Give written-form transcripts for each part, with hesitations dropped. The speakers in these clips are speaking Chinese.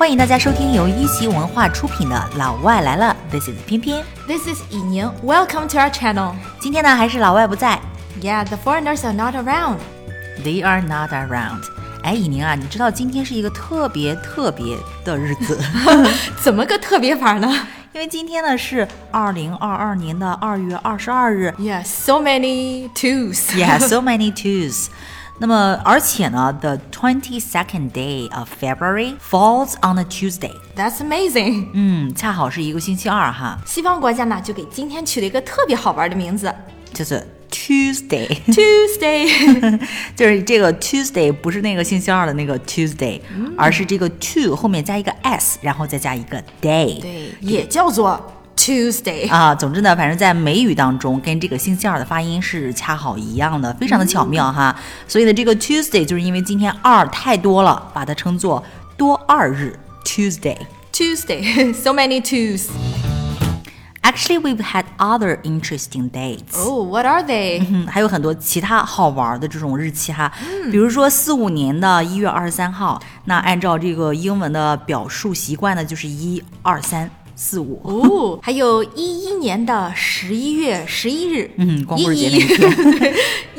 欢迎大家收听由一席文化出品的《老外来了》，This is 偏偏 This is 以宁 Welcome to our channel. 今天呢还是老外不在 Yeah, the foreigners are not around. They are not around. 哎，以宁啊，你知道今天是一个特别的日子怎么个特别法呢？ 因为今天呢是2022年的2月22日 Yeah, so many twos. Yeah, so many twos. 那么而且呢 the 22nd day of February falls on a Tuesday. That's amazing. 恰好是一个星期二哈， 西方国家呢就给今天取了一个特别好玩的名字就是 Tuesday. Tuesday. 就是这个 Tuesday 不是那个星期二的那个 Tuesday，而是这个 to 后面加一个 s， 然后再加一个 day。 对，也叫做 Tuesday 啊，总之呢，反正在美语当中跟这个星期二的发音是恰好一样的，非常的巧妙哈。所以呢，这个 Tuesday 就是因为今天二太多了，把它称作多二日 Tuesday. So many twos. Actually, we've had other interesting dates. Oh, what are they? 还有很多其他好玩的这种日期哈，比如说45年的1月23号，那按照这个英文的表述习惯呢，就是1、2、3、4、5。 哦，还有11年的11月11日， 光棍节那一天。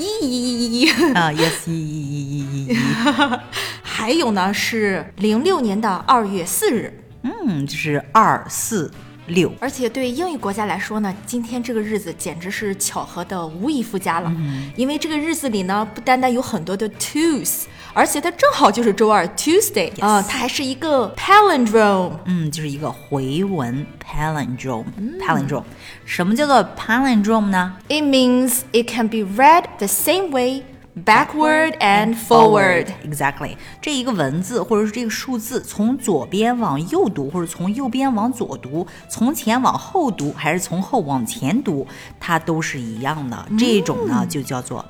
1 yes， 1。 还有呢是06年的2月4日， 就是2、4、6。 而且对英语国家来说呢，今天这个日子简直是巧合的无以复加了。因为这个日子里呢，不单单有很多的 twos， 而且它正好就是周二 Tuesday 它还是一个 palindrome。 就是一个回文 palindrome。什么叫做 palindrome 呢？ It means it can be read the same way.Backward and forward. Exactly. 这一个文字或者是这个数字从左边往右读，或者从右边往左读，从前往后读，还是从后往前读，它都是一样的。这种呢就叫做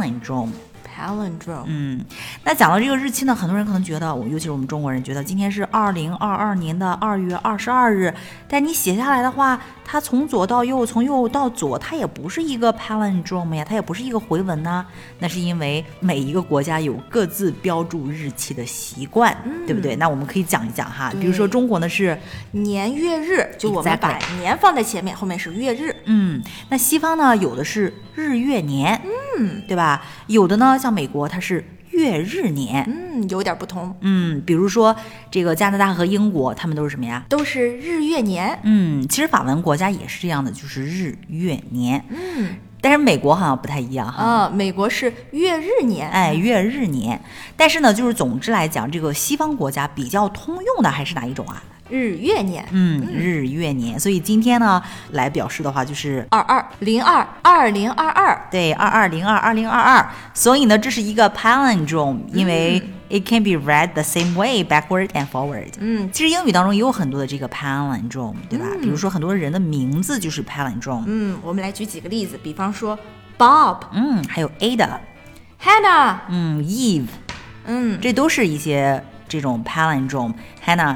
palindrome。那讲到这个日期呢，很多人可能觉得，尤其是我们中国人觉得今天是2022年的2月22日，但你写下来的话，它从左到右，从右到左，它也不是一个 palindrome 呀，它也不是一个回文呢。那是因为每一个国家有各自标注日期的习惯，对不对？那我们可以讲一讲哈，比如说中国呢是年月日，就我们把年放在前面，后面是月日。 那西方呢有的是日月年，对吧？有的呢像美国它是月日年， 有点不同。 比如说这个加拿大和英国，他们都是什么呀？ 都是日月年。 其实法文国家也是这样的，就是日月年。但是美国好像不太一样哈。 美国是月日年。 月日年。但是呢，就是总之来讲，这个西方国家比较通用的还是哪一种啊？ 日月年。 日月年。所以今天呢，来表示的话就是 22022022。 对，22022022。所以呢，这是一个 palindrome，因为it can be read the same way backward and forward。其实英语当中也有很多的这个 palindrome， 对吧？比如说很多人的名字就是 palindrome。 我们来举几个例子，比方说 Bob， 还有 Ada，Hannah， Eve，这都是一些这种 palindrome。 Hannah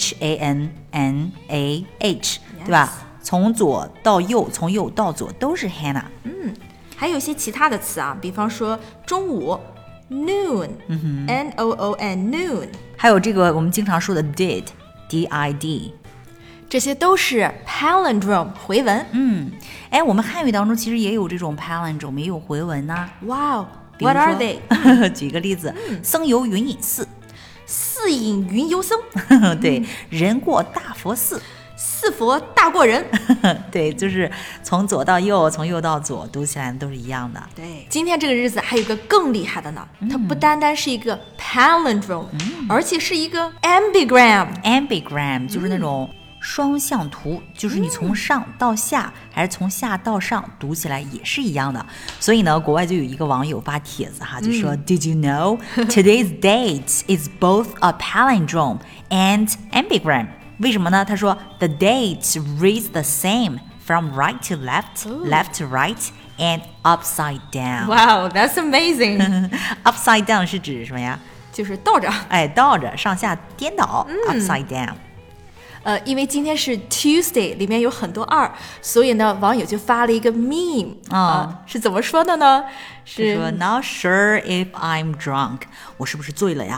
H-A-N-N-A-H， 对吧？从左到右，从右到左都是 Hannah。 还有一些其他的词啊，比方说中午 noon， N-O-O-N noon， 还有这个我们经常说的 did D-I-D， 这些都是 palindrome 回文。 我们汉语当中其实也有这种 palindrome， 也有回文呐。 Wow， What are they？ 举个例子，僧游云隐寺， 寺隐云游僧。 对，人过大佛寺， 四佛大过人。 对，就是从左到右，从右到左，读起来都是一样的。 对，今天这个日子还有一个更厉害的呢，它不单单是一个 palindrome，而且是一个 ambigram。ambigram 就是那种双向图，就是你从上到下还是从下到上读起来也是一样的。所以呢，国外就有一个网友发帖子哈，就说 Did you know today's date is both a palindrome and ambigram？ 为什么呢？他说 The date reads the same from right to left, left to right, and upside down. Wow, that's amazing. Upside down 是指什么呀？ 就是倒着。 倒着，上下颠倒。Upside down。 因为今天是 Tuesday， 里面有很多2，所以呢，网友就发了一个 meme， 是怎么说的呢？是说 Not sure if I'm drunk， 我是不是醉了呀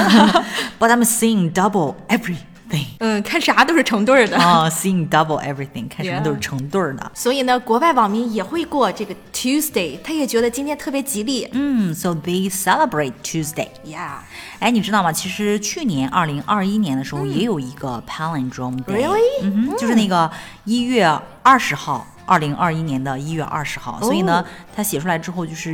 ？But I'm seeing double everything。 看啥都是成对的。 seeing double everything， 看什么都是成对的。 所以呢，国外网民也会过这个 Tuesday， 他也觉得今天特别吉利。 So they celebrate Tuesday。 哎，你知道吗？其实去年2021年的时候也有一个 palindrome day。 就是那个1月20号。2021年的1月20号，所以呢，它写出来之后就是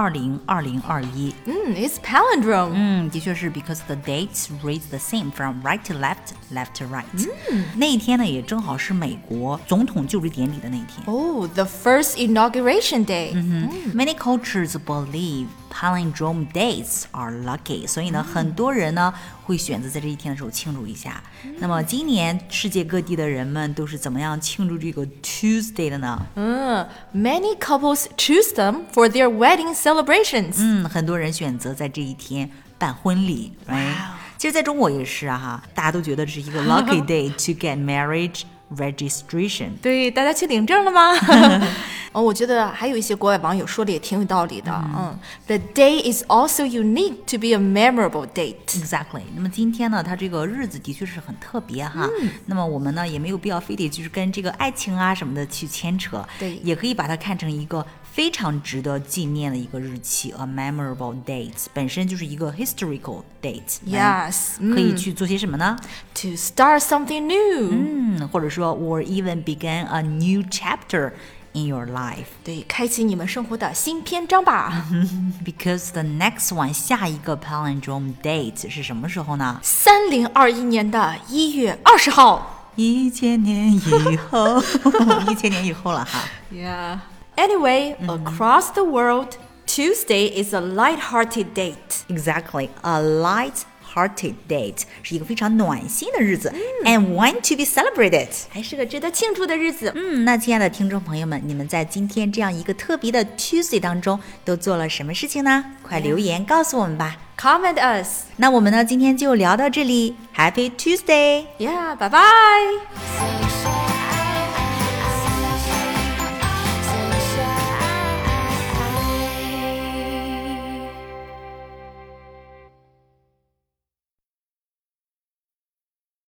1202021。 It's palindrome。 的确是 because the dates read the same from right to left, left to right。那一天呢，也正好是美国总统就职典礼的那一天。 The first inauguration day。 Many cultures believe palindrome dates are lucky， 所以呢，很多人呢会选择在这一天的时候庆祝一下。那么今年世界各地的人们都是怎么样庆祝这个 Tuesday 的呢 ？Many couples choose them for their wedding celebrations。 很多人选择在这一天办婚礼。其实在中国也是啊，大家都觉得这是一个 lucky day to get marriage registration。 对，大家去领证了吗？我觉得还有一些国外网友说的也挺有道理的。The day is also unique to be a memorable date. Exactly。 那么今天呢，它这个日子的确是很特别哈。那么我们呢也没有必要非得就是跟这个爱情啊什么的去牵扯， 对， 也可以把它看成一个非常值得纪念的一个日期 ，a memorable date， 本身就是一个 historical date。 Yes。 可以去做些什么呢？ To start something new。 或者说 or even begin a new chapter in your life。 对，开启你们生活的新篇章吧。 Because the next one， 下一个 palindrome date 是什么时候呢 ？3021年的1月20号。 1000年以后1000年以后了哈。 Yeah. Anyway, across the world, Tuesday is a light-hearted date. Exactly, a light-hearted date 是一个非常暖心的日子，and one to be celebrated， 还是个值得庆祝的日子。 那亲爱的听众朋友们，你们在今天这样一个特别的 Tuesday 当中都做了什么事情呢？快留言告诉我们吧。 Comment us. 那我们呢，今天就聊到这里。Happy Tuesday! Yeah, bye bye.